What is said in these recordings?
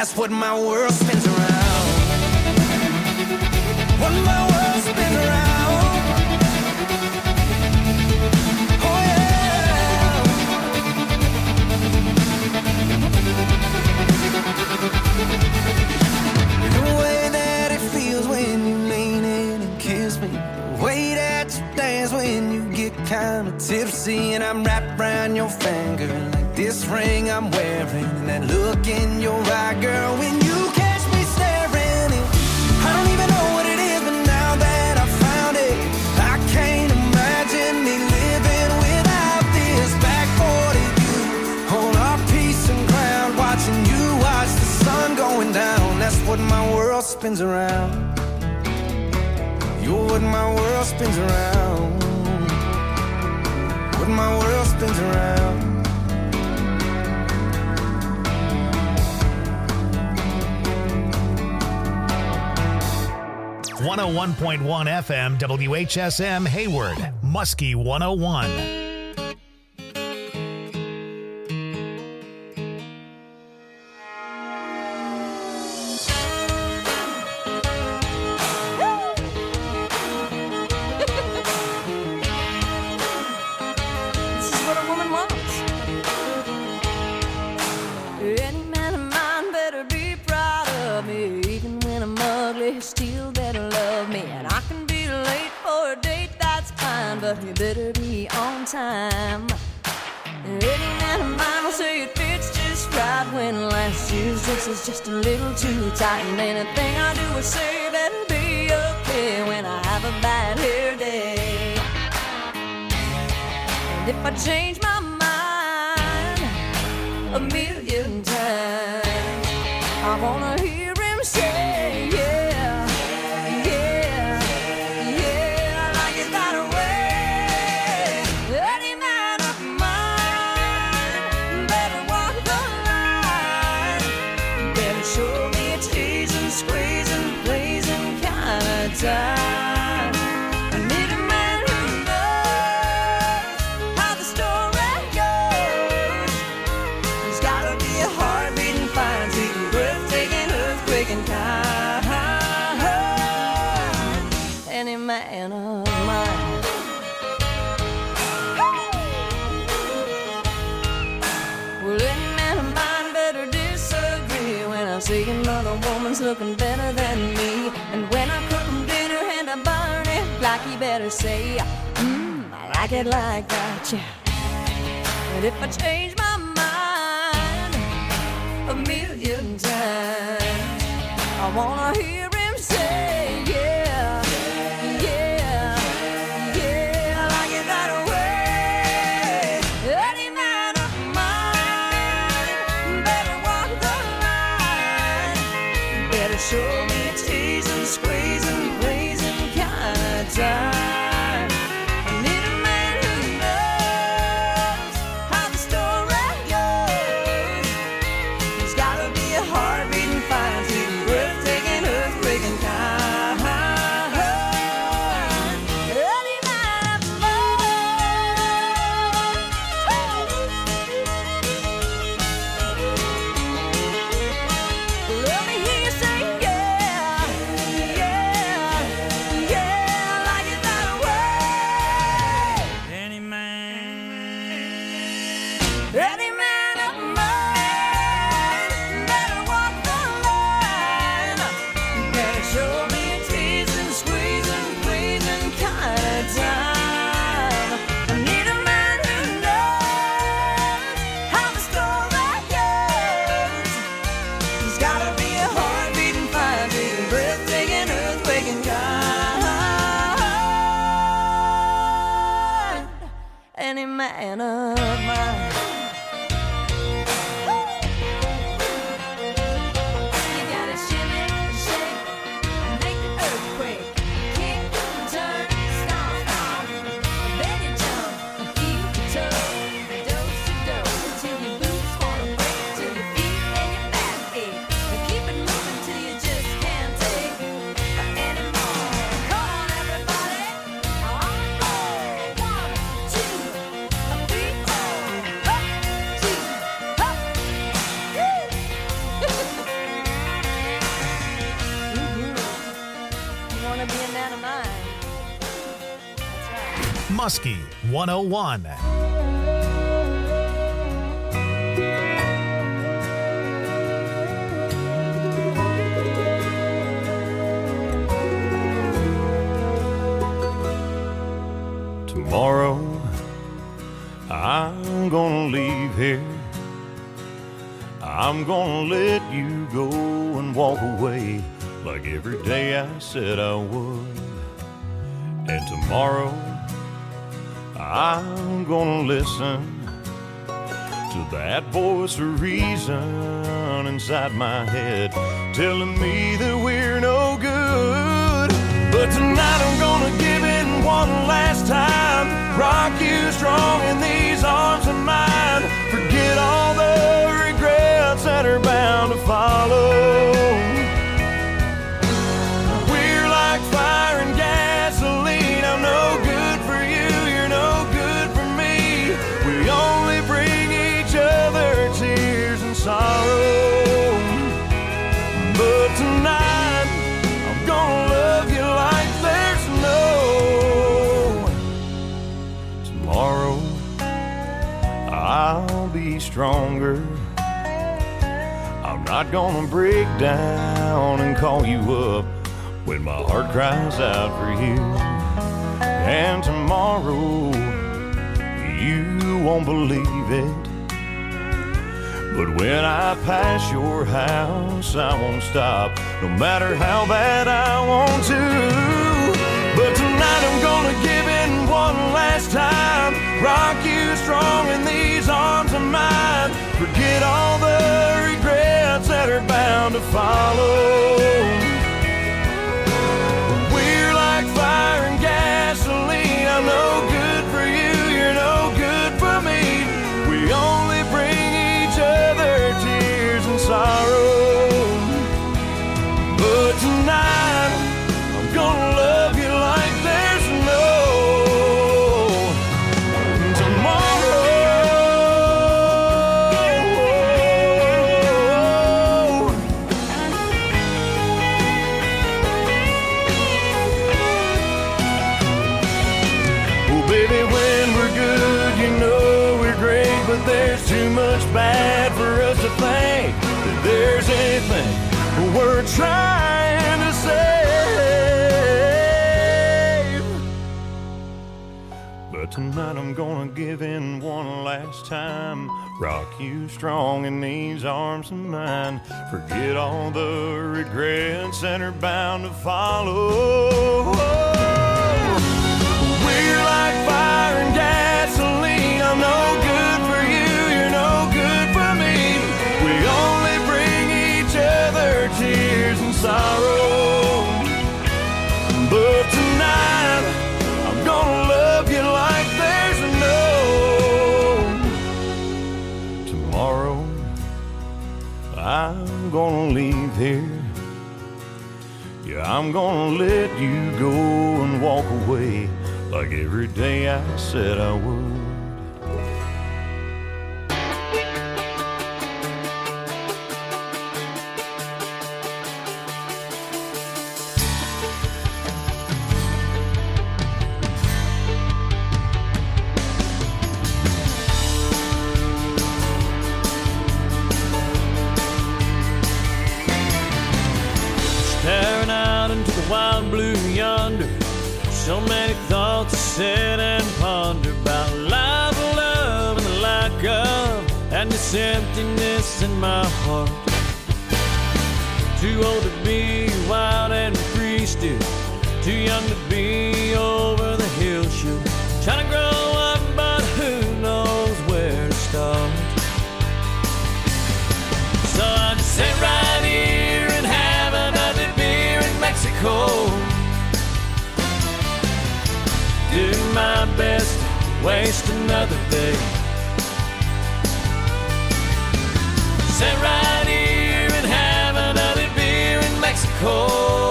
That's what my world spins around. What my world spins around. Oh yeah. The way that it feels when you lean in and kiss me, the way that you dance when you get kind of tipsy, and I'm wrapped around your finger like this ring I'm wearing, and that look in your eye, girl, when you catch me staring. I don't even know what it is, but now that I found it, I can't imagine me living without this. Back 40 you on our peace and ground, watching you watch the sun going down. That's what my world spins around. You're what my world spins around. What my world spins around. 101.1 FM WHSM Hayward, Muskie 101. You better be on time. Any man of mine will say it fits just right when last year's dress is just a little too tight, and anything I do or say better be okay when I have a bad hair day. And if I change my mind a million times, I wanna hear him say yeah. Time. I need a man who knows how the story goes. There's gotta be a heart beating fine, sweet, breathtaking, earthquaking kind. Any man of mine. Well, any man of mine better disagree when I see another woman's looking better than me, and when I cook and I burn it like he better say, I like it like that, yeah. And if I change my mind a million times, I wanna hear him say, yeah, yeah, yeah, I like it that way. Any man of mine better walk the line, better show me a tease and squeeze and time. I need a man who knows how the story goes. There's gotta be a heart beating fine, sweet, breathtaking, earthquaking kind. Any man of mine. Let me hear you say yeah, yeah, yeah. Any man of mine better walk the line, better show me a teasing, squeezing, pleasing kind of time. I need a man who knows how the story goes. There's gotta be a heart beating fine, beating, breathtaking, earthquaking kind. Any man of mine. Muskie 101. Tomorrow, I'm gonna leave here. I'm gonna let you go and walk away like every day I said I would. And tomorrow, I'm gonna listen to that voice of reason inside my head telling me that we're no good. But tonight I'm gonna give it one last time, rock you strong in these arms of mine. Forget all the regrets that are bound to follow. We're like fire and gasoline. I'm no good for you, you're no good for me. We only bring each other tears and sorrow. But tonight I'm gonna love you like there's no tomorrow. I'll be stronger. I'm not gonna break down and call you up when my heart cries out for you. And tomorrow, you won't believe it, but when I pass your house, I won't stop, no matter how bad I want to. But tonight I'm gonna give in one last time, rock you strong in these arms of mine. Forget all the regrets that are bound to follow. We're like fire and gasoline. I'm no good for you, you're no good for me. We only bring each other tears and sorrow. But tonight I'm gonna love you like there's no tomorrow. Oh baby, when we're good, you know we're great, but there's too much bad for us to think that there's anything we're trying to save. But tonight I'm gonna give in one last time, rock you strong in these arms of mine. Forget all the regrets that are bound to follow. We're like fire and gasoline. I'm no good for you, you're no good for me. We only bring each other tears and sorrow. But tonight I'm gonna love you like there's no tomorrow. I'm gonna leave here. Yeah, I'm gonna let you go and walk away like every day I said I would. Staring out into the wild blue yonder, so many thoughts to sit and ponder about life, love, and the lack of, and this emptiness in my heart. Too old to be wild and free still, too young to be over the hill shoot. Trying to grow up, but who knows where to start. So I just sit right here and have another beer in Mexico, do my best to waste another day. Sit right here and have another beer in Mexico.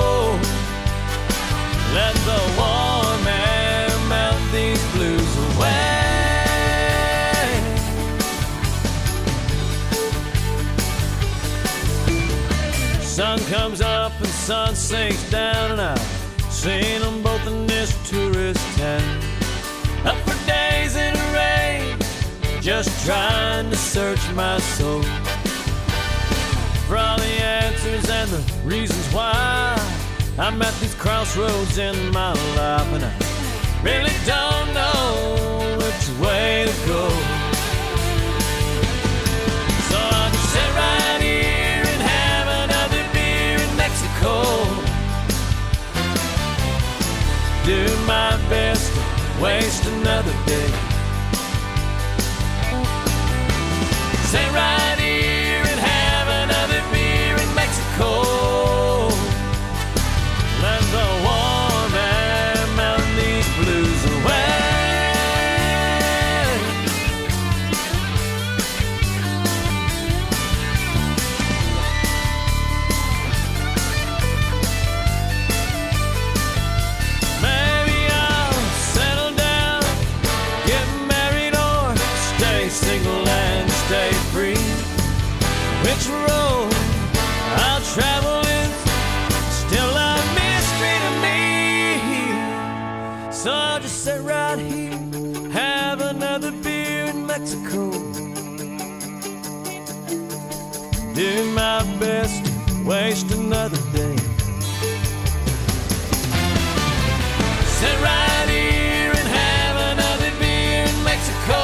Let the warm air melt these blues away. Sun comes up and sun sinks down, and I've seen them both in this tourist town. I days in a rage, just trying to search my soul for all the answers and the reasons why I'm at these crossroads in my life, and I really don't know which way to go. So I'll just sit right here and have another beer in Mexico, do my best to waste another day. Sit right here and have another beer in Mexico, let the warm air melt these blues away. Maybe I'll settle down, get married, or stay single and stay free. Which road I'll travel is still a mystery to me. So I'll just sit right here, have another beer in Mexico, do my best to waste another day. Sit right here and have another beer in Mexico,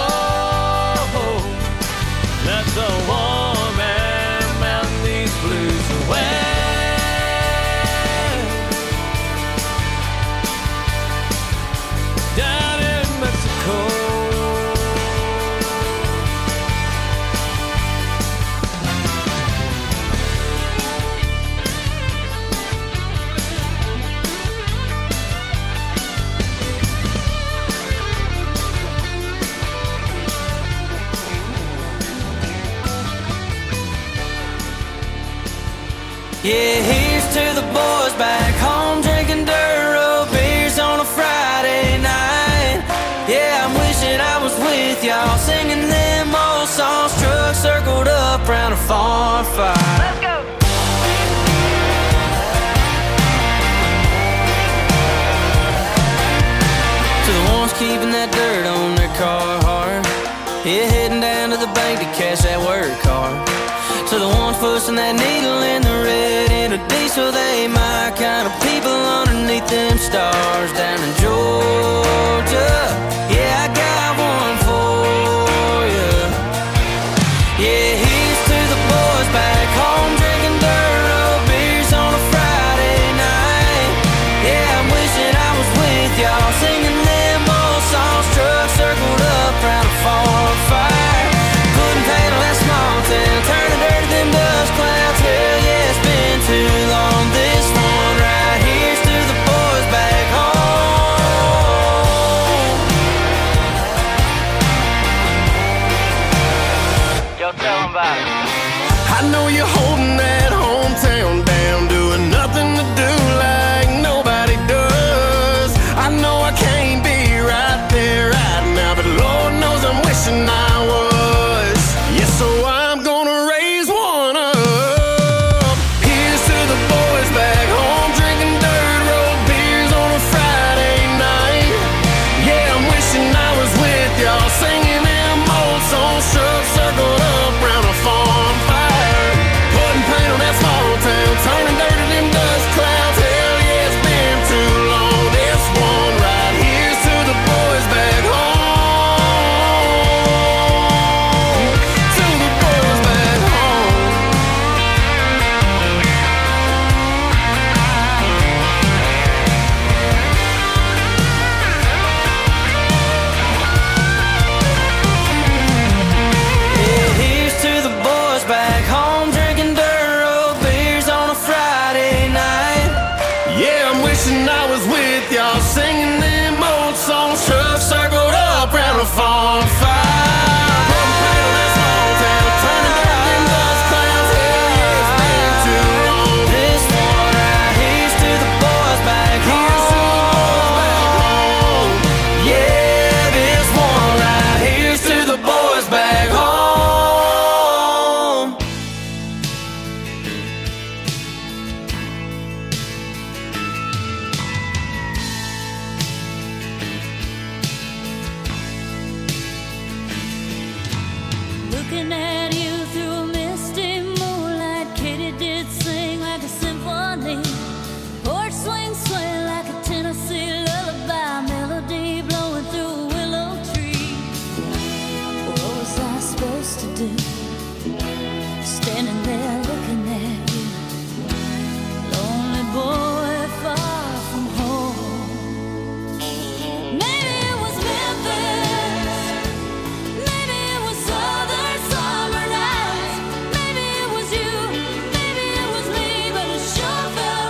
let the warm air melt these blues away. Down in Mexico. Yeah, here's to the boys back home drinking dirt road beers on a Friday night. Yeah, I'm wishing I was with y'all singing them old songs, trucks circled up round a farm fire. Let's go! To the ones keeping that dirt on their car hard, yeah, heading down to the bank to cash that work card. To the ones pushing that needle in the red in a diesel, they my kind of people underneath them stars down in Georgia. Yeah, I got one for you. Yeah, here's to the boys back home drinking dirt road beers on a Friday night. Yeah, I'm wishing I was with y'all singing them old songs, trucks circled up round a farm fire, putting paint on that small town, turning dirt to them dust clouds. Hell yeah, it's been too long. This one right here's to the boys back home. Yo, tell them about it. I know you're holding that hometown down, doing nothing to do like nobody does. I know I can't be right there right now, but Lord knows I'm wishing I was. Yeah, so I'm gonna raise one up. Here's to the boys back home drinking dirt road beers on a Friday night. Yeah, I'm wishing I was with y'all singing them old songs, trucks circled up round a farm fire, putting paint on looking at you through a misty moonlight. Katy did sing like a symphony. Porch swing sway like a Tennessee lullaby. Melody blowing through a willow tree. What was I supposed to do? Standing there looking at you, lonely boy far from home. Maybe it was Memphis, maybe it was southern summer nights, maybe it was you, maybe it was me, but it sure felt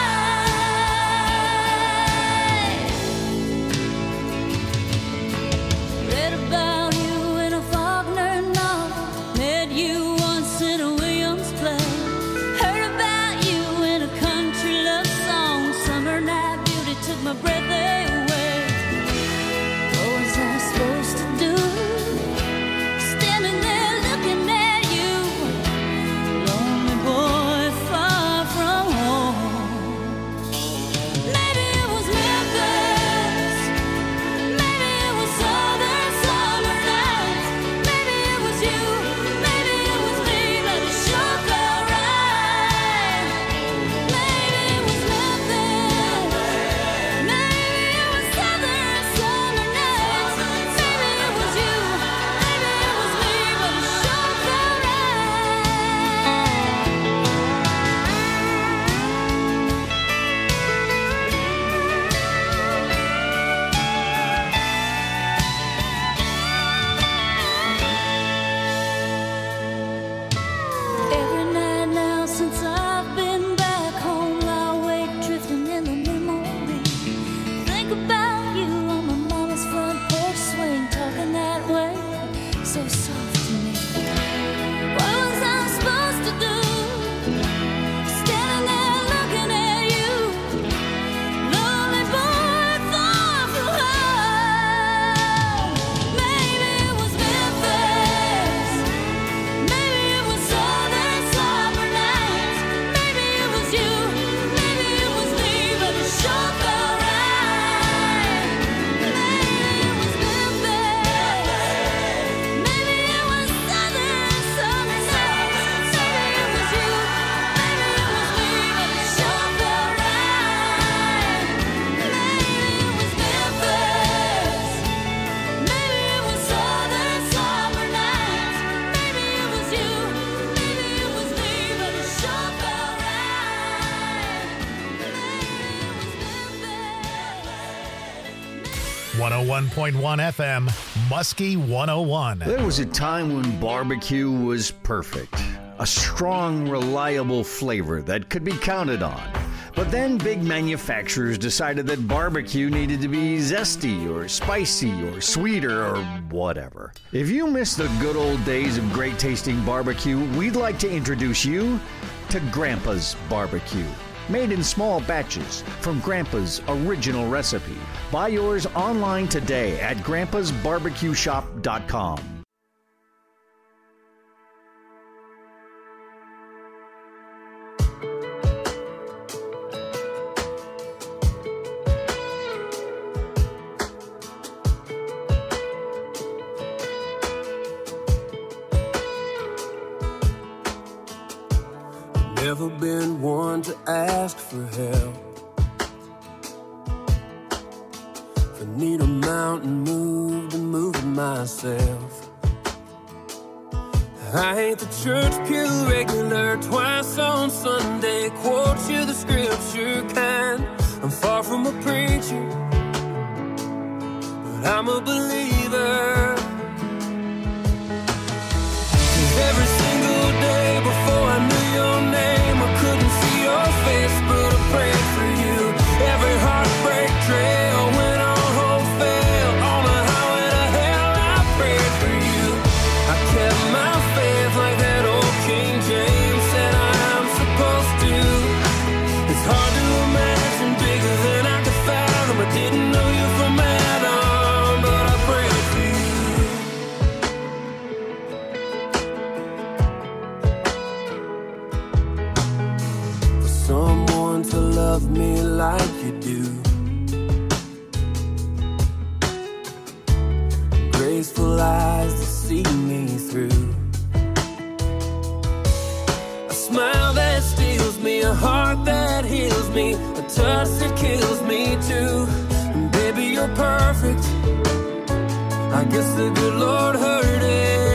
right. Read about you in a Faulkner novel, met you once in a Williams play, heard about you in a country love song. Summer night beauty took my breath away. What was I supposed to do? Standing there looking at you, lonely boy far from home. Maybe it was Memphis, maybe it was southern summer nights, maybe it was you, maybe it was me, but it sure felt right. Maybe it was Memphis, maybe it was southern summer nights, maybe it was you, maybe it was me, but it sure felt Every night now since I've been back home, I wake drifting in the memory. Think about you on my mama's front porch swing, talking that way, so soft to me. What was I supposed to do? Standing there looking at you, lonely boy far from home. Maybe it was Memphis, maybe it was southern summer nights, maybe it was you, maybe it was me, but it sure felt right. Maybe it was Memphis, maybe it was southern summer nights, maybe it was you, maybe it was me, but it sure felt right. Maybe it was Memphis, maybe it was southern summer nights, maybe it was you, maybe it was me, but it sure felt right. Maybe it was Memphis. 101.1 FM, Muskie 101. There was a time when barbecue was perfect. A strong, reliable flavor that could be counted on. But then big manufacturers decided that barbecue needed to be zesty or spicy or sweeter or whatever. If you miss the good old days of great tasting barbecue, we'd like to introduce you to Grandpa's Barbecue. Made in small batches from Grandpa's original recipe. Buy yours online today at grandpasbarbecueshop.com. Never been one to ask for help. If I need a mountain moved, to move it myself. I ain't the church pew regular, twice on Sunday, quote you the scripture kind. I'm far from a preacher, but I'm a believer. 'Cause every single day before I knew your name, I couldn't see your face, but I prayed for you. Every heartbreak trail when all hope failed, on the highway to hell I prayed for you. I kept my faith like that old King James said I'm supposed to. It's hard to imagine bigger than I could fathom. I didn't know you from Adam, but I prayed for you. For someone to love me like you do, graceful eyes to see me through. a heart that heals me, a touch that kills me too. And baby, you're perfect. I guess the good Lord heard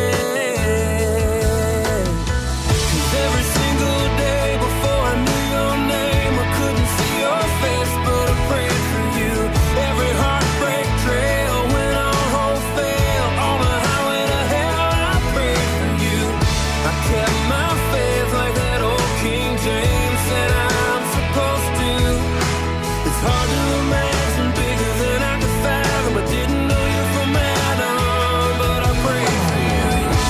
it. 'Cause every single day before I knew your name, I couldn't see your face, but I prayed for you. Every heartbreak trail went on wholesale. On the highway to hell, I prayed for you. I kept my faith like that old King James said I'm supposed to. It's hard to imagine bigger than I could fathom. I didn't know you from Adam, but I prayed for you.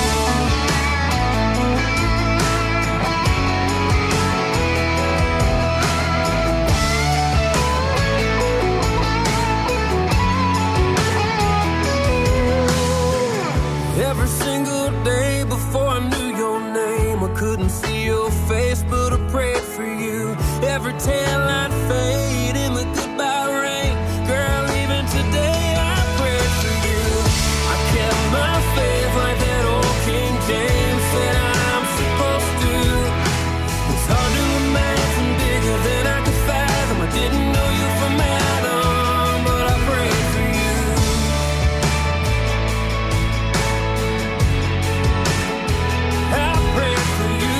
Every single day before I knew your name, I couldn't see your face, but I prayed for you. Every tail I'd fade in the goodbye rain. Girl, even today I prayed for you. I kept my faith like that old King James said I'm supposed to. It's hard to imagine bigger than I could fathom. I didn't know you from Adam, but I prayed for you. I prayed for you.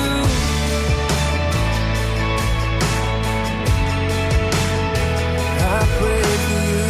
I prayed for you.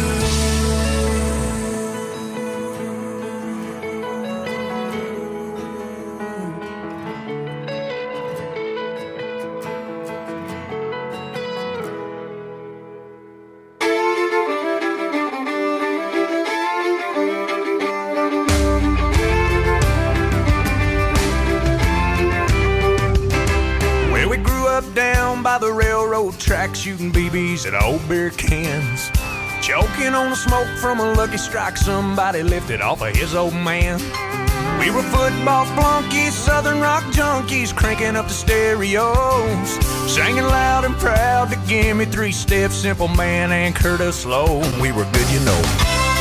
Well, we grew up down by the railroad track, shooting BBs at old beer cans, choking on the smoke from a Lucky Strike somebody lifted off of his old man. We were football flunkies, southern rock junkies, cranking up the stereos, singing loud and proud to give me 3 steps, Simple Man and Curtis Slow. We were good, you know.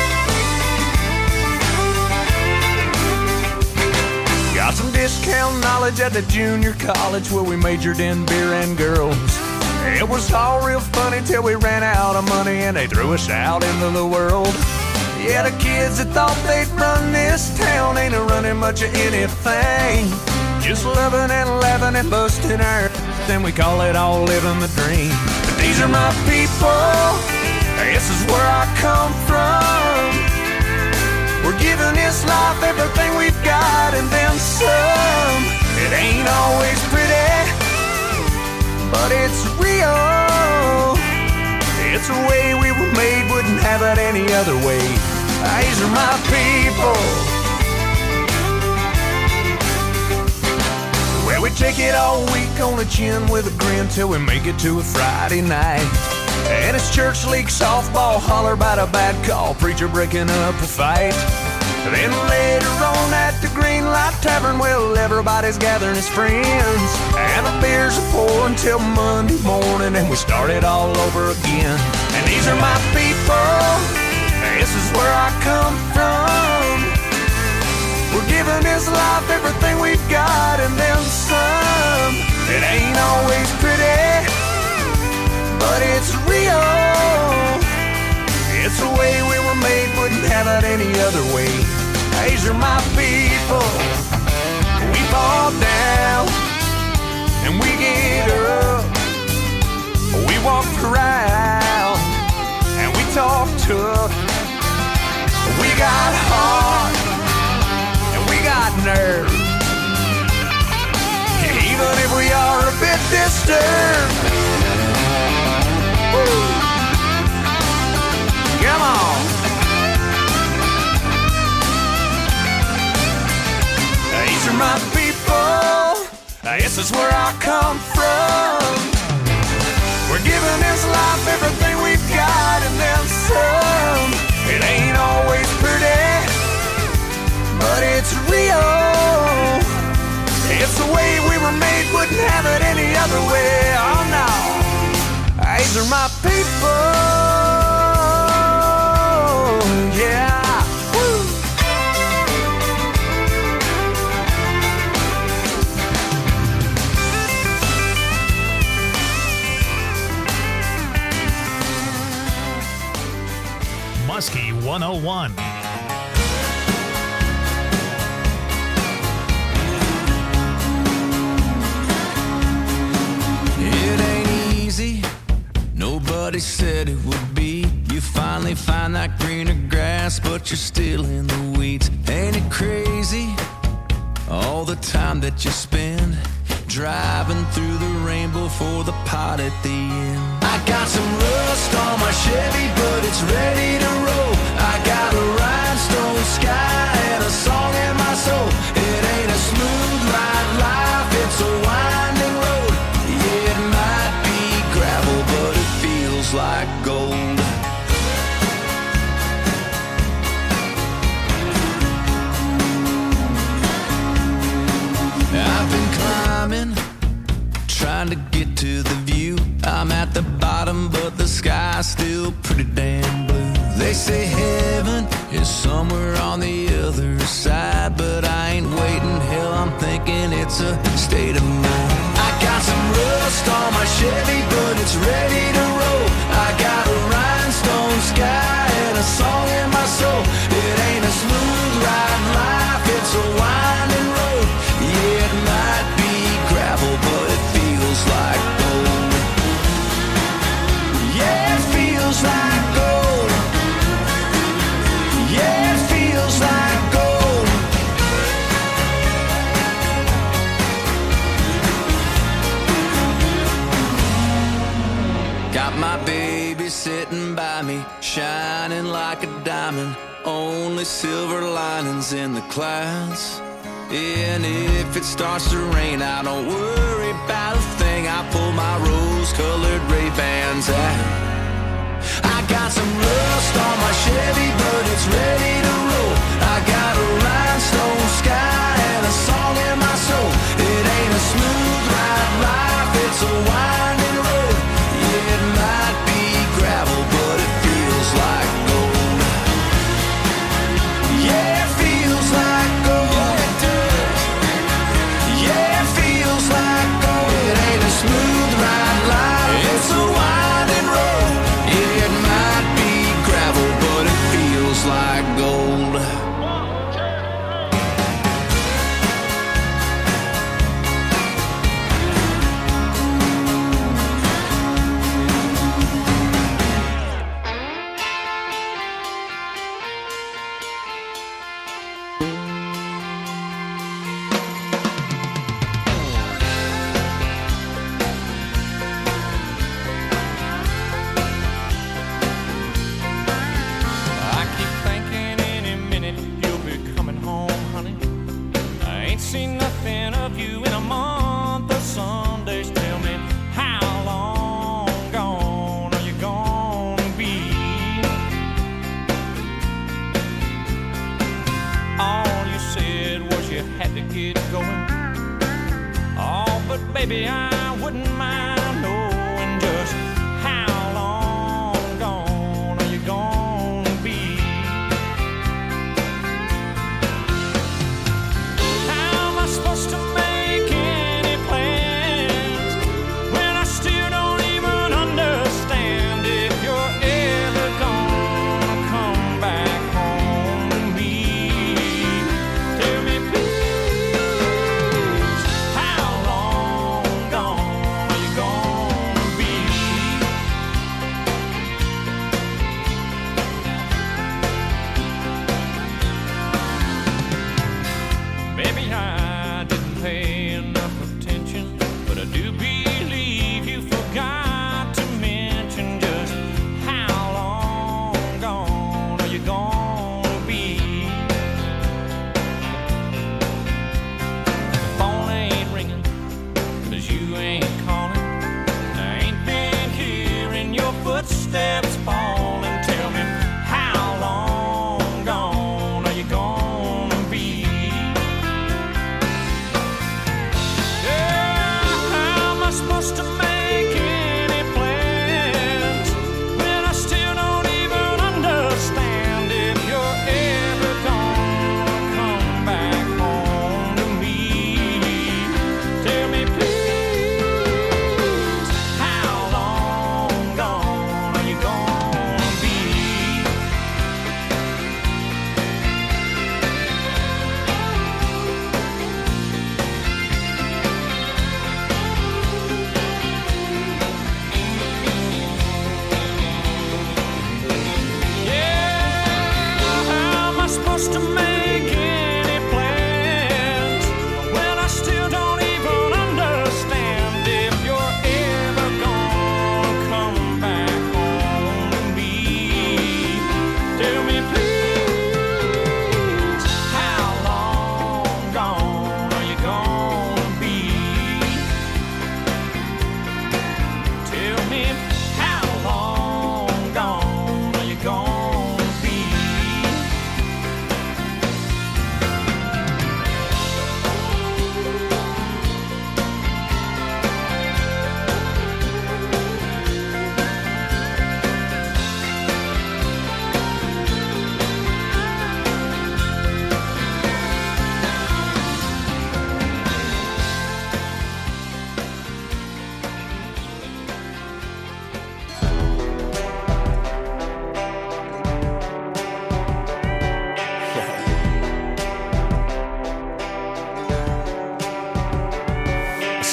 Got some discount knowledge at the junior college where we majored in beer and girls. It was all real funny till we ran out of money and they threw us out into the world. Yeah, the kids that thought they'd run this town ain't a running much of anything. Just loving and laughing and busting our then we call it all living the dream. But these are my people, this is where I come from. We're giving this life everything we've got and then some. It ain't always pretty, but it's real. It's the way we were made, wouldn't have it any other way. These are my people. Well, we take it all week on the chin with a grin till we make it to a Friday night. And it's church league softball, holler about a bad call, preacher breaking up a fight. Then later on at the Green Light Tavern, well, everybody's gathering as friends, and the beers are pouring till Monday morning, and we start it all over again. And these are my people, this is where I come from. We're giving this life everything we've got and then some. It ain't always pretty, but it's real. It's the way we were made, wouldn't have it any other way. These are my people. We fall down and we get up. We walk around and we talk tough. We got heart and we got nerve. Even if we are a bit disturbed. Woo. Come on. These are my people. This is where I come from. We're giving this life everything we've got and then some. It ain't always pretty, but it's real. It's the way we were made, wouldn't have it any other way. Oh no. These are my people. Yeah. Woo. 101. It ain't easy, nobody said it would be. You finally find that greener grass, but you're still in the weeds. Ain't it crazy, all the time that you spend driving through the rainbow for the pot at the end? I got some rust on my Chevy, but it's ready to roll. I got a rhinestone sky and a song in my soul. It ain't a smooth ride life, it's a winding road. Yeah, it might be gravel, but it feels like gold. I've been climbing, trying to get to the view. I'm at the bottom, but the sky's still pretty damn blue. They say heaven is somewhere on the other side, but I ain't waiting. Hell, I'm thinking it's a state of mind. I got some rust on my Chevy, but it's ready to roll. I got a rhinestone sky and a song in my soul. It ain't a smooth ride life, it's a winding road. Yeah, it might be gravel, but it feels like gold. Yeah, it feels like gold. Yeah, it feels like gold. Got my baby sitting by me, shining like a diamond. Only silver linings in the clouds. And if it starts to rain, I don't worry about a thing. I pull my rose-colored Ray-Bans out. I got some rust on my Chevy, but it's ready to roll. I got a rhinestone sky and a song in my soul. It ain't a smooth ride life, it's a winding road. Yeah, it might be gravel, but it feels like gold. Yeah, it feels like gold. Yeah, it feels like gold. It ain't a smooth ride life, it's a winding road. Yeah, it might be gravel, but it feels like gold. I keep thinking any minute you'll be coming home, honey. I ain't seen nothing of you in a month of Sundays. Tell me, how long gone are you gonna be? All you said was you had to get going. Oh, but baby, I wouldn't mind knowing just how long gone are you gonna be? How am I supposed to make any plans when I still don't even understand if you're ever gonna come back home to me? Tell me, please, how long gone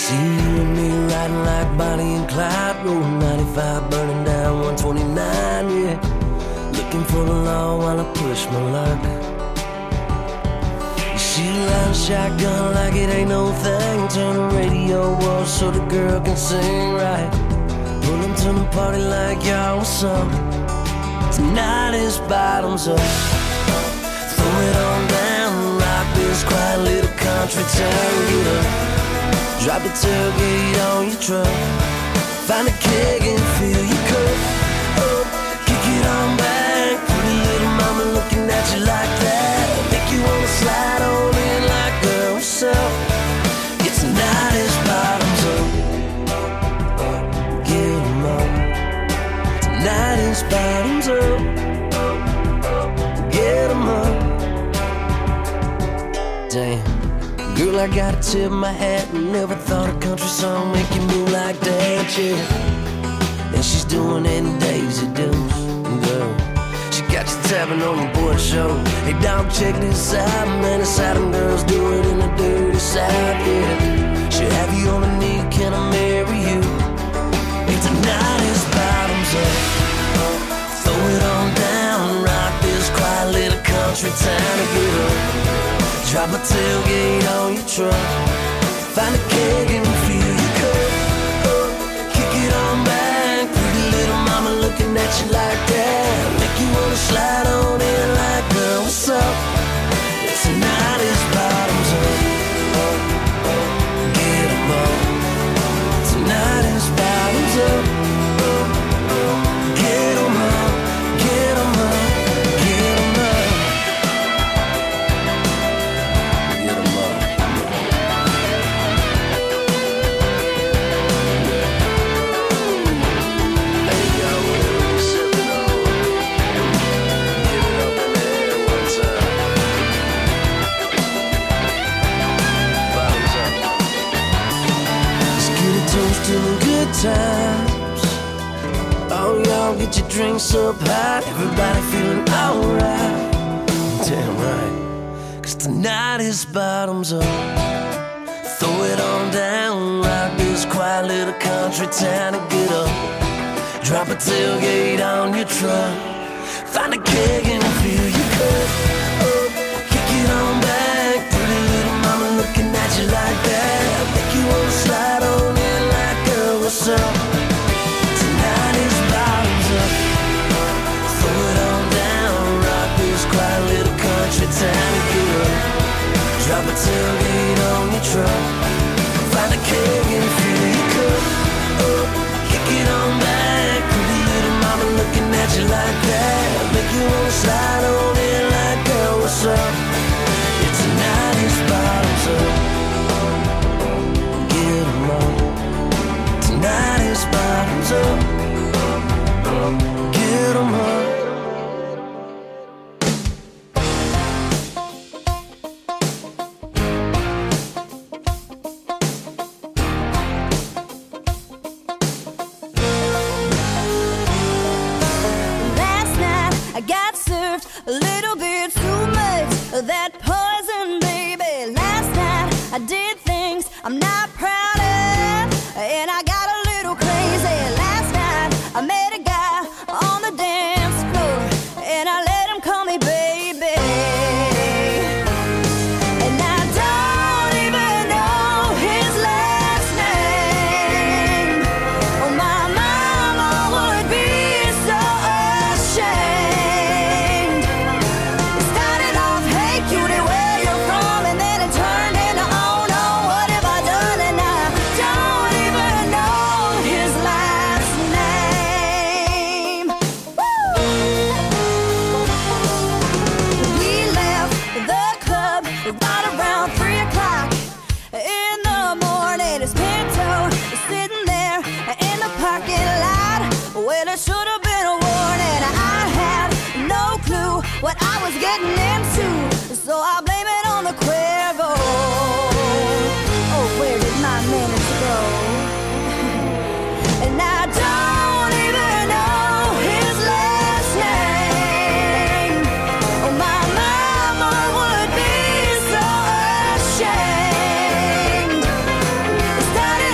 See you and me riding like Bonnie and Clyde, rolling 95, burning down 129, yeah. Looking for the law while I push my luck. She riding shotgun like it ain't no thing. Turn the radio off so the girl can sing right. Pull them to the party like y'all, what's up? Tonight is bottoms up. Throw it on down, rock this quiet little country town. Get up, drop the tailgate on your truck. Find a keg and fill your cup up. Kick it on back, pretty little mama looking at you like that. Make you wanna slide on in like, girl, what's up? It's tonight is bottoms up. Get 'em up. Tonight is bottoms up. Get 'em up. Damn, girl, I gotta tip my hat. Never thought a country song make you move like that, yeah. And she's doing it in Daisy Dukes, girl. She got you tapping on your boy show. Hey, dog, check this out, man. The Southern girls do it in the dirty South, yeah. She'll have you on a knee, can I marry you? Hey, tonight is bottoms up. Throw it on down, rock this quiet little country town and get up. Drop a tailgate on your truck. Find a keg and fill your cup up. Kick it on back, pretty little mama looking at you like that. Make you wanna slide on in like, girl, what's up? Tonight is bottoms up. Get 'em up. Tonight is bottoms up. Get 'em up. Get 'em up. Get 'em up. Get 'em up. Hey, yo, sip it on. Give it up in the air one time. Bottoms up. Let's get a toast to the good times. Oh, y'all get your drinks up high. Everybody feeling alright. Damn right. 'Cause tonight is bottoms up. Throw it on down, rock this quiet little country town and get up. Drop a tailgate on your truck. Find a keg and fill your cup up. Kick it on back, pretty little mama looking at you like that. Make you wanna slide on in like, girl, what's up? Tonight is bottoms up. Throw it on down, rock this quiet little country town and get up. Drop a tailgate on your truck. Find a keg and fill your cup up. Kick it on back, pretty little mama looking at you like that. Make you wanna slide on in like, girl, what's up? It's tonight is bottoms up. Get 'em up. Tonight is bottoms up. Get 'em up. Last night I got served a little bit too much of that poison, baby. Last night I did things I'm not proud of, and I got a little crazy. Last night I met a guy on the dance floor, and I let him call me baby. And I don't even know his last name. Oh, my mama would be so ashamed. It started off, hey cutie, where you from? And then it turned into, oh no, what have I done? And I don't even know his last name. Woo! We left the club right around 3 o'clock in the morning. His Pinto is sitting there in the parking lot when it should have been a warning. I had no clue what I was getting into, so I blame it on the Cuervo. Oh, where did my manners go? And I don't even know his last name. Oh, my mama would be so ashamed. It started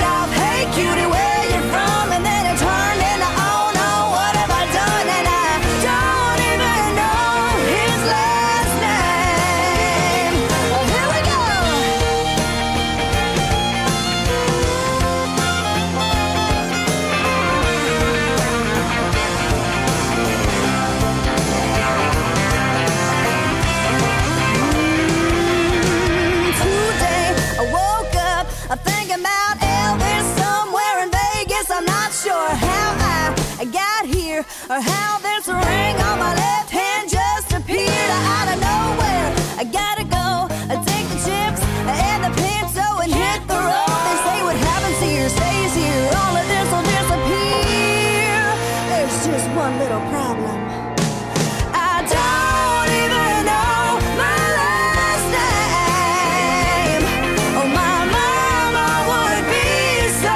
or how this ring on my left hand just appeared out of nowhere. I gotta go, take the chips and the pencil and hit the road. They say what happens here stays here, all of this will disappear. There's just one little problem. I don't even know my last name. Oh, my mama would be so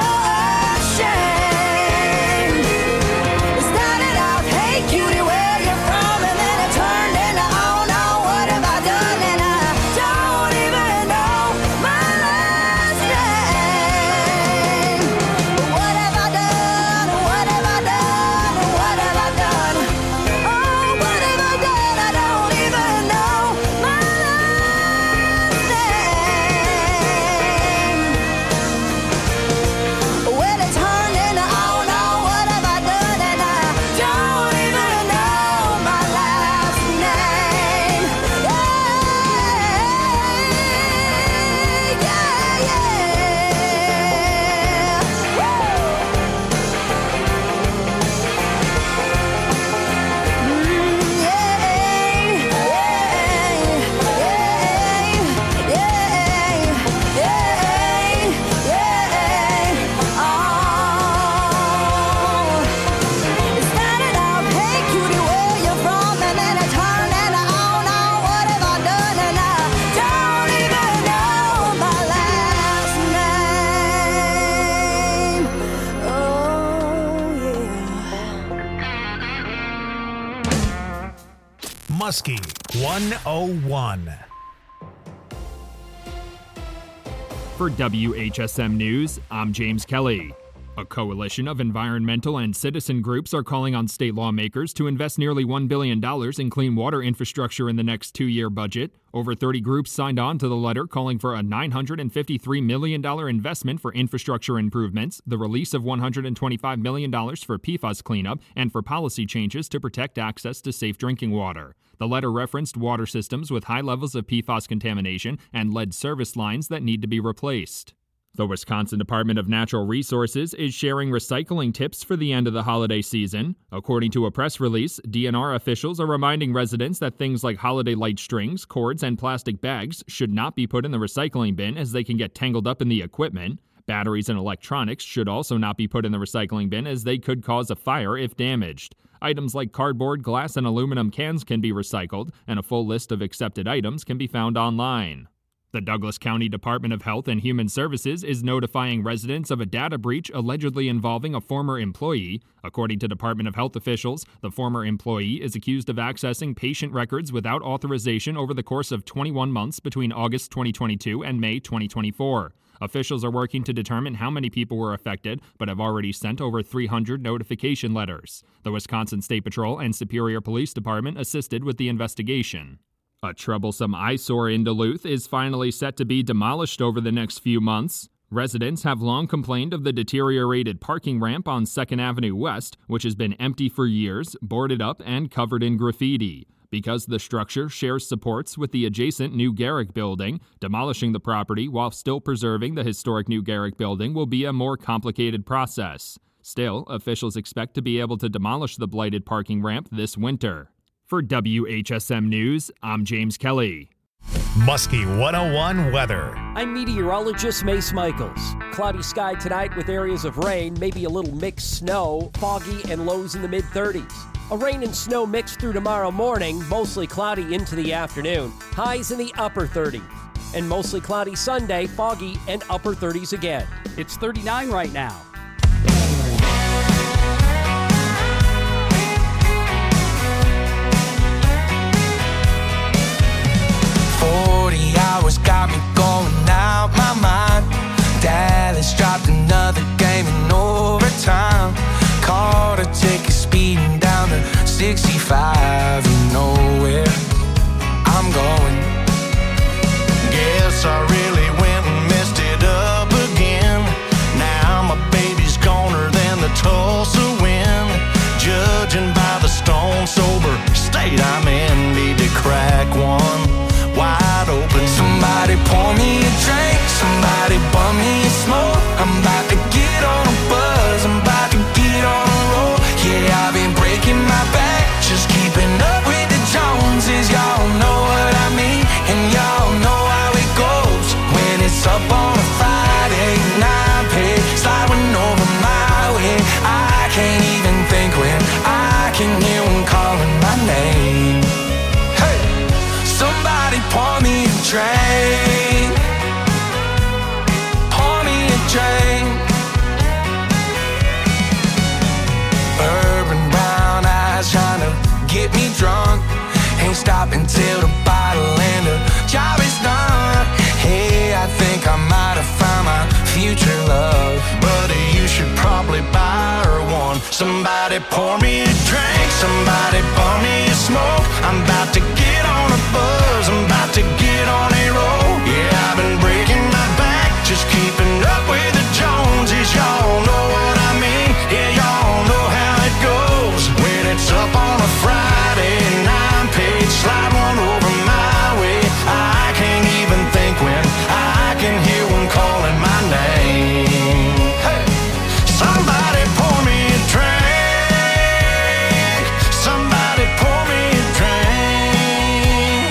ashamed. It started out, hey cutie, where you from? And then it turned into, oh no, what have I done? And I don't even know my last name. What have I done? What have I done? What have I done? Oh, what have I done? I don't even know my last name. Well, it turned into, oh no, what have I done? And I don't even know my last name. It started out, hey cutie, where you from? And then it turned into, oh no, what have I done? And I don't even know my last name. Oh yeah. Muskie 101. For WHSM News, I'm James Kelly. A coalition of environmental and citizen groups are calling on state lawmakers to invest nearly $1 billion in clean water infrastructure in the next two-year budget. Over 30 groups signed on to the letter calling for a $953 million investment for infrastructure improvements, the release of $125 million for PFAS cleanup, and for policy changes to protect access to safe drinking water. The letter referenced water systems with high levels of PFAS contamination and lead service lines that need to be replaced. The Wisconsin Department of Natural Resources is sharing recycling tips for the end of the holiday season. According to a press release, DNR officials are reminding residents that things like holiday light strings, cords, and plastic bags should not be put in the recycling bin as they can get tangled up in the equipment. Batteries and electronics should also not be put in the recycling bin as they could cause a fire if damaged. Items like cardboard, glass, and aluminum cans can be recycled, and a full list of accepted items can be found online. The Douglas County Department of Health and Human Services is notifying residents of a data breach allegedly involving a former employee. According to Department of Health officials, the former employee is accused of accessing patient records without authorization over the course of 21 months between August 2022 and May 2024. Officials are working to determine how many people were affected, but have already sent over 300 notification letters. The Wisconsin State Patrol and Superior Police Department assisted with the investigation. A troublesome eyesore in Duluth is finally set to be demolished over the next few months. Residents have long complained of the deteriorated parking ramp on 2nd Avenue West, which has been empty for years, boarded up, and covered in graffiti. Because the structure shares supports with the adjacent New Garrick building, demolishing the property while still preserving the historic New Garrick building will be a more complicated process. Still, officials expect to be able to demolish the blighted parking ramp this winter. For WHSM News, I'm James Kelly. Muskie 101 weather. I'm meteorologist Mace Michaels. Cloudy sky tonight with areas of rain, maybe a little mixed snow, foggy and lows in the mid-30s. A rain and snow mix through tomorrow morning, mostly cloudy into the afternoon. Highs in the upper 30s. And mostly cloudy Sunday, foggy and upper 30s again. It's 39 right now. Hours got me going out my mind. Dallas dropped another game in overtime. Caught a ticket speeding down to 65. You know where I'm going. Guess I really went and messed it up again. Now my baby's goner than the Tulsa wind. Judging by the stone sober state I'm in, need to crack one wide open. Somebody pour me a drink, somebody get me drunk. Ain't stopping till the bottle and the job is done. Hey, I think I might have found my future love. Buddy, you should probably buy her one. Somebody pour me a drink, somebody pour me a smoke. I'm about to get on a buzz, I'm about to get on a roll. Yeah, I've been breaking my back, just keeping up with the Joneses. Y'all know what I mean, yeah, y'all know how it goes. When it's up on a Friday and I'm paid, slide one over my way. I can't even think when I can hear one calling my name. Hey, somebody pour me a drink, somebody pour me a drink.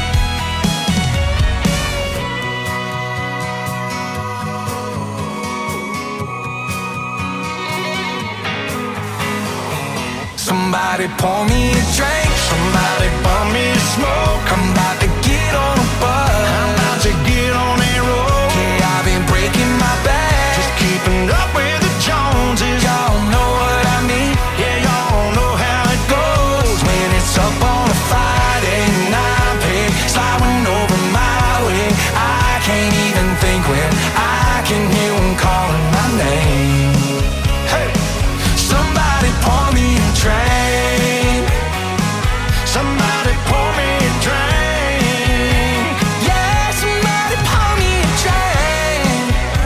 Somebody pour me a drink, somebody pour me a smoke. I'm about to get on a bus, I'm about to get on a roll. Yeah, I've been breaking my back, just keeping up with the Joneses. Y'all know what I mean, yeah, y'all know how it goes. When it's up on a Friday and I'm paid, sliding over my way. I can't even think when I can hear one calling my name. Hey, somebody pour me a drink, somebody pour me a drink. Yeah, somebody pour me a drink.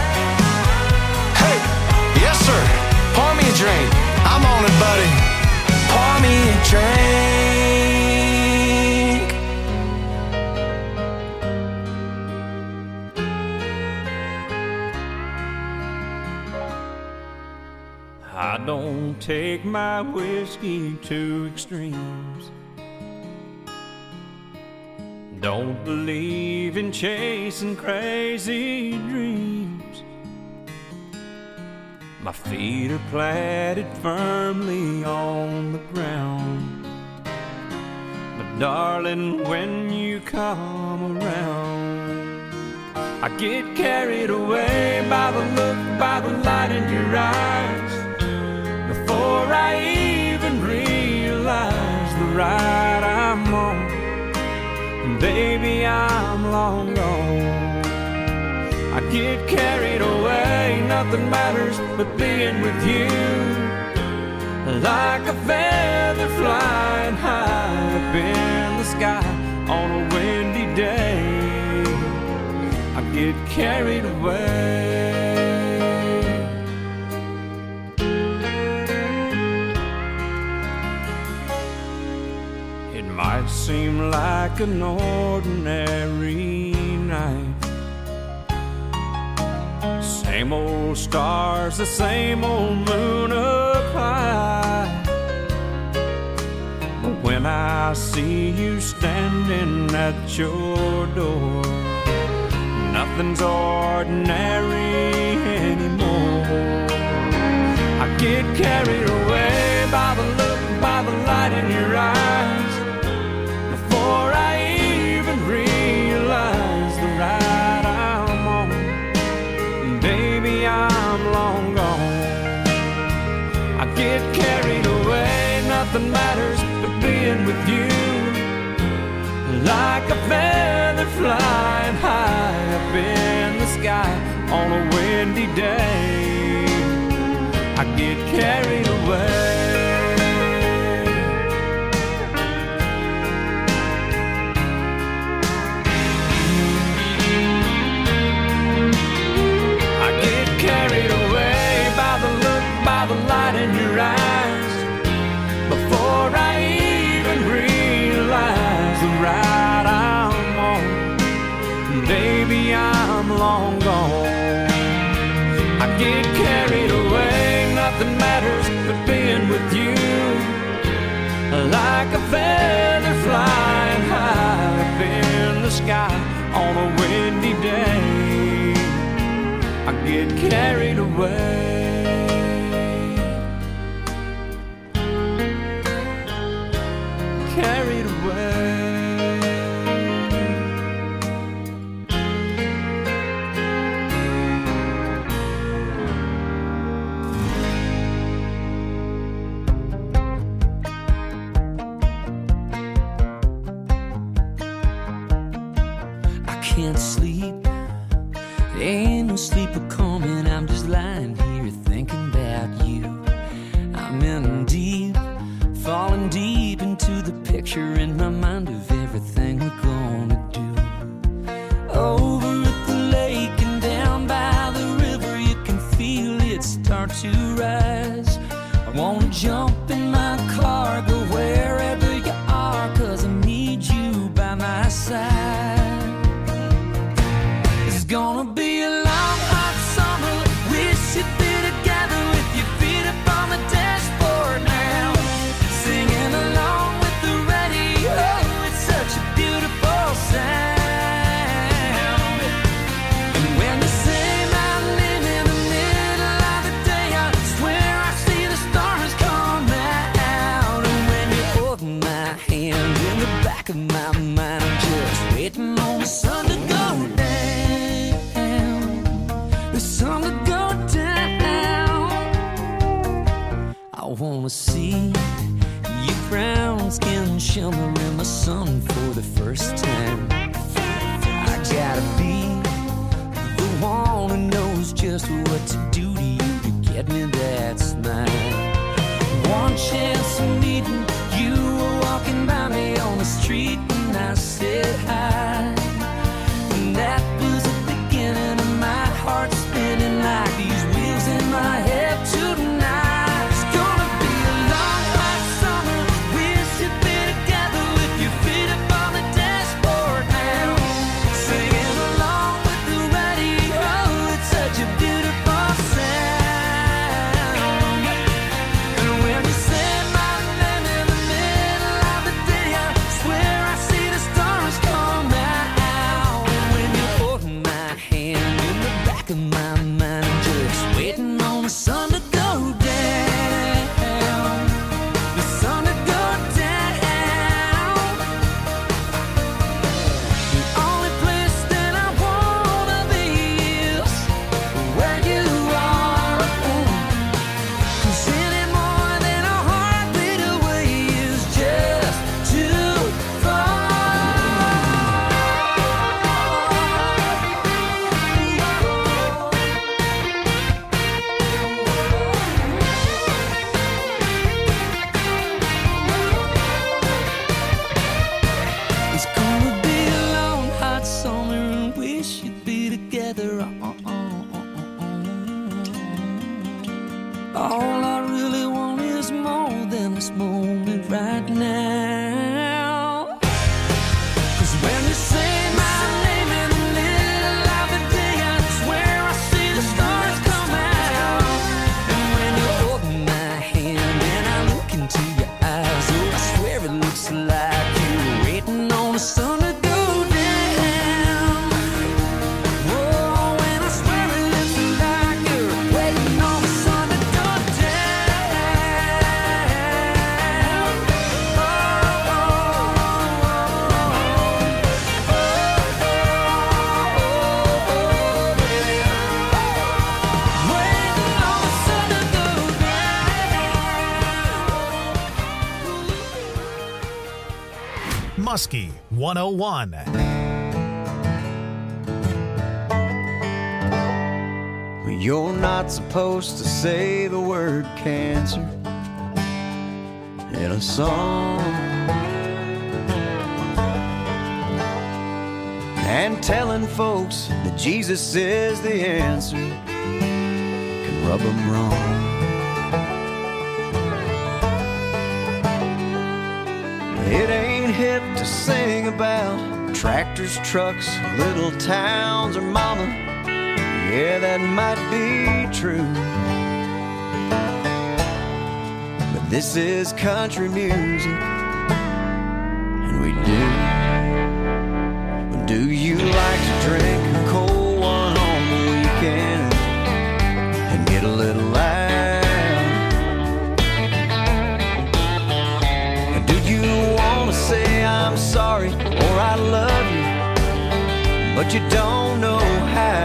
Hey, yes sir, pour me a drink. I'm on it, buddy. Pour me a drink. I don't take my whiskey to extremes. Don't believe in chasing crazy dreams. My feet are planted firmly on the ground. But darling, when you come around, I get carried away by the look, by the light in your eyes. Before I even realize the ride I'm on, and baby, I'm long gone. I get carried away, nothing matters but being with you. Like a feather flying high up in the sky on a windy day, I get carried away. It might seem like an ordinary night, same old stars, the same old moon up high. But when I see you standing at your door, nothing's ordinary anymore. I get carried away by the look, by the light in your eyes. Before I even realize the ride I'm on, baby, I'm long gone. I get carried away, nothing matters but being with you. Like a feather flying high up in the sky on a windy day, I get carried away. Carried away by the look, by the light in your eyes. Before I even realize the ride I'm on, baby, I'm long gone. I get carried away, nothing matters but being with you. Like a feather flying high up in the sky on a windy day, I get carried away. Carried away. sleep or coming, I'm just lying here thinking about you. I'm in deep, falling deep into the picture in my mind of everything we're gonna do. Over at the lake and down by the river, you can feel it start to rise. I wanna jump in my car, go wherever you are, 'cause I need you by my side. It's gonna be a long, hot summer. Wish you'd be together with your feet up on the dashboard now, singing along with the radio. It's such a beautiful sound. And when you say my name in the middle of the day, I swear I see the stars come out. And when you hold my hand in the back of my mind, I'm just waiting on the sun to go down. The sun to go down. I wanna see your brown skin shimmer in the sun for the first time. I gotta be the one who knows just what to do to you to get me that smile. One chance of meeting you, were walking by me on the street and I said hi. And that was the beginning of my heart spinning like these wheels in my head tonight. It's gonna be a long, hot summer. Wish you'd be together with your feet up on the dashboard now, singing along with the radio. It's such a beautiful sound. And when you say my name in the middle of the day, I swear I see the stars come out. And when you hold my hand in the back of my mind, I'm just waiting on the sun to go down. The sun to go down. The only place that I wanna be is where you are. 'Cause any more than a heartbeat away is just too far. It's gonna be a long, hot summer and wish you'd be together. All I really want is more than this moment right now. 'Cause when you say my name in the middle of the day, I swear I see the stars come out. And when you hold my hand and I look into your eyes, oh, I swear it looks like you're waiting on the sun to go down. Oh, and I swear it looks like you're waiting on the sun to go down. Oh, oh, oh, waiting on the sun to go down. Muskie 101. You're not supposed to say the word cancer in a song. And telling folks that Jesus is the answer can rub them wrong. It ain't hip to sing about tractors, trucks, little towns, or mama. Yeah, that might be true, but this is country music, and we do. Do you like to drink a cold one on the weekend and get a little loud? Do you want to say I'm sorry or I love you, but you don't know how?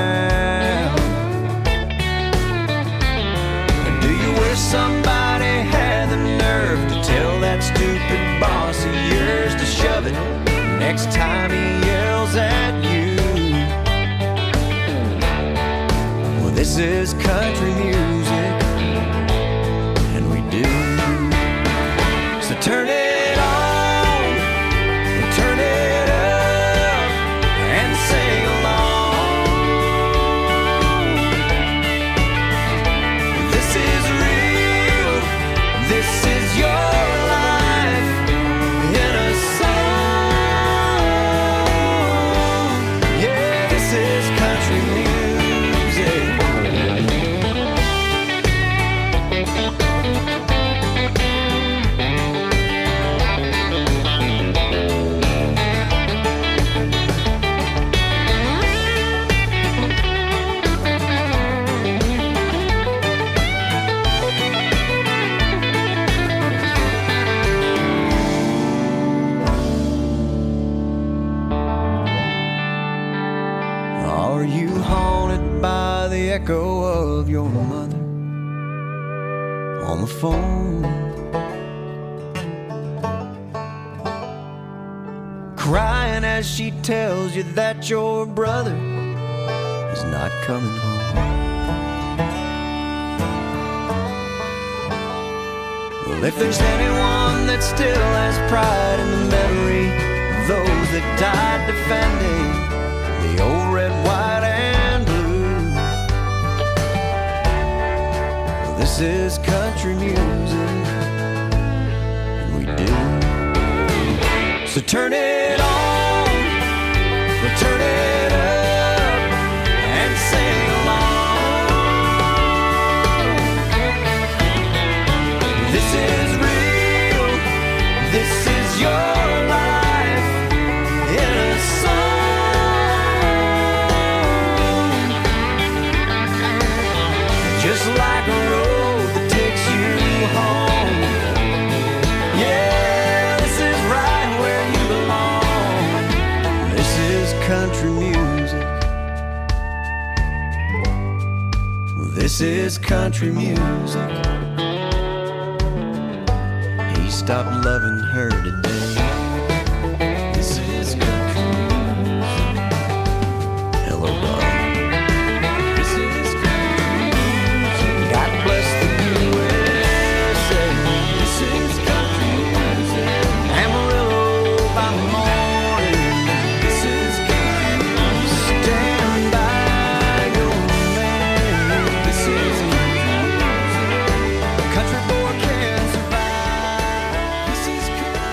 Somebody had the nerve to tell that stupid boss of yours to shove it next time he yells at you. This is country music, and we do. So turn it on, and turn it up, and sing along. This is real, this is your life in a song. Yeah, this is country music. Are you haunted by the echo of your mother on the phone? Crying as she tells you that your brother is not coming home. Well, if there's anyone that still has pride in the memory of those that died defending the old red, white, and blue, well, this is country music, and we do. So turn it on, or turn it up, and sing along. This is real, this is your life in a song. Just like a road that takes you home. Yeah, this is right where you belong. This is country music. This is country music. He stopped loving her today. This is country music. Hello, darling. This is country music. God bless the USA. This is country music. Amarillo by morning. This is country music. Stand by your man. This is country music. Country boy can't survive. This is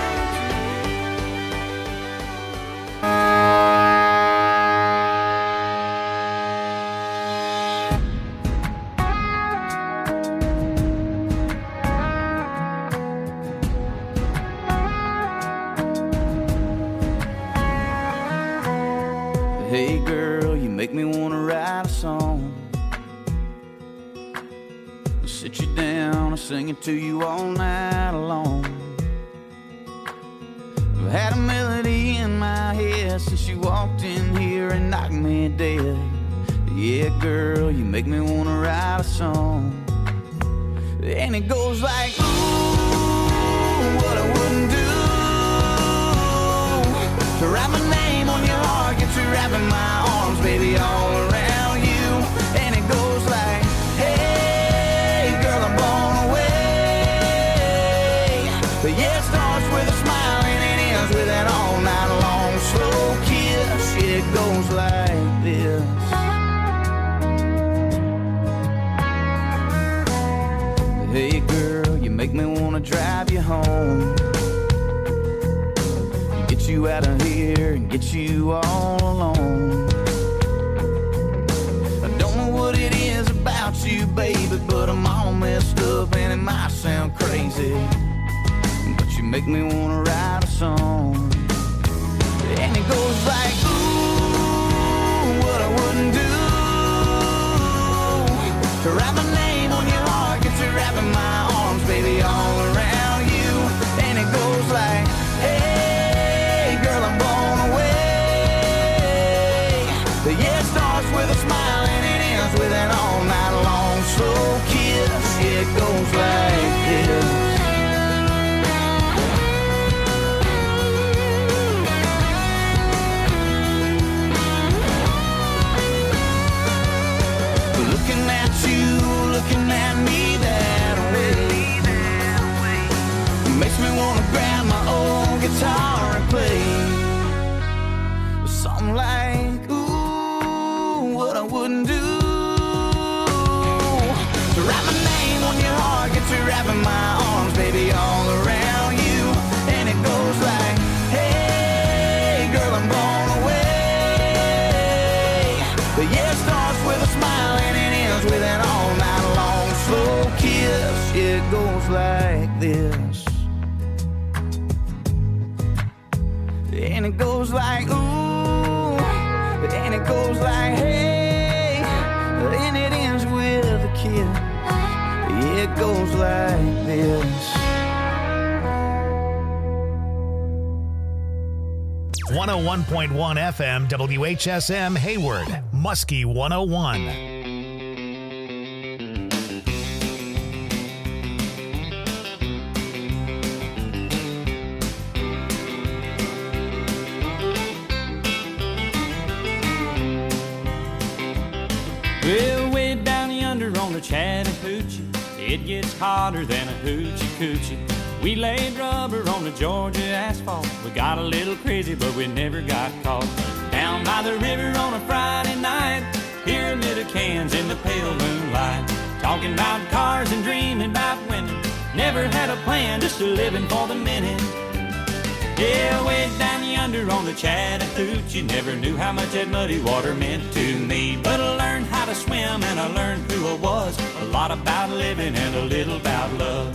Hey girl, you make me wanna write a song. I'll sit you down and sing it to you all night long. I've had a melody in my head since you walked in here and knocked me dead. Yeah, girl, you make me wanna write a song. And it goes like, ooh, what I wouldn't do to write my name on your heart, get you wrapping my arms, baby, all around you. And it goes like, hey, girl, I'm blown away. But yeah, it starts with a smile and it ends with an all night long slow kiss. It goes like this. Hey, girl, you make me wanna drive you home. Get you out of here and get you all alone. I don't know what it is about you, baby, but I'm all messed up and it might sound crazy, but you make me wanna write a song. And it goes like, ooh, what I wouldn't do to write my name on your heart, get you wrapping my arms, baby, all around you. And it goes like, hey, girl, I'm blown away. But yeah, it starts with a smile and it ends with an all night long slow kiss. Yeah, it goes like this. Looking looking at me that way. It makes me wanna grab my old guitar and play something like, ooh, what I wouldn't do. To write my name on your heart, get to wrapping my arms, baby, all around you. And it goes like, hey, girl, I'm blown away. The year starts with a smile and it ends with an all night long slow kiss. It goes like this. And it goes like, ooh, and it goes like, hey, and it ends with a kiss. It goes like this. 101.1 FM WHSM Hayward, Muskie 101. Well, way down yonder on the Chattahoochee, it gets hotter than a hoochie coochie. We laid rubber on the Georgia asphalt. We got a little crazy, but we never got caught. Down by the river on a Friday night, pyramid of cans in the pale moonlight. Talking about cars and dreaming about women. Never had a plan, just a living for the minute. Yeah, way down yonder on the Chattahoochee, never knew how much that muddy water meant to me. But I learned how to swim and I learned who I was. A lot about living and a little about love.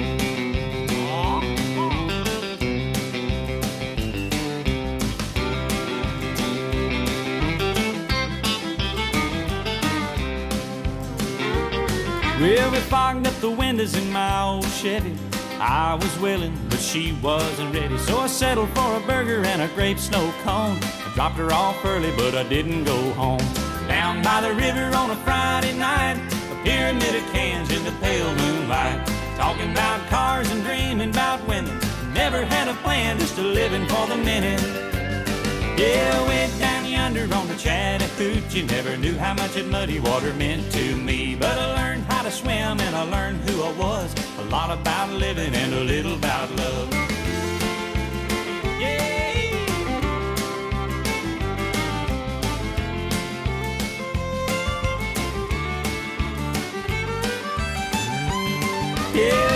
Well, we fogged up the windows in my old Chevy. I was willing, but she wasn't ready. So I settled for a burger and a grape snow cone. I dropped her off early, but I didn't go home. Down by the river on a Friday night, a pyramid of cans in the pale moonlight. Talking about cars and dreaming about women. Never had a plan, just a living for the minute. Yeah, way down yonder on the Chattahoochee, never knew how much that muddy water meant to me. But I learned how to swim and I learned who I was. A lot about living and a little about love. Yeah. Yeah.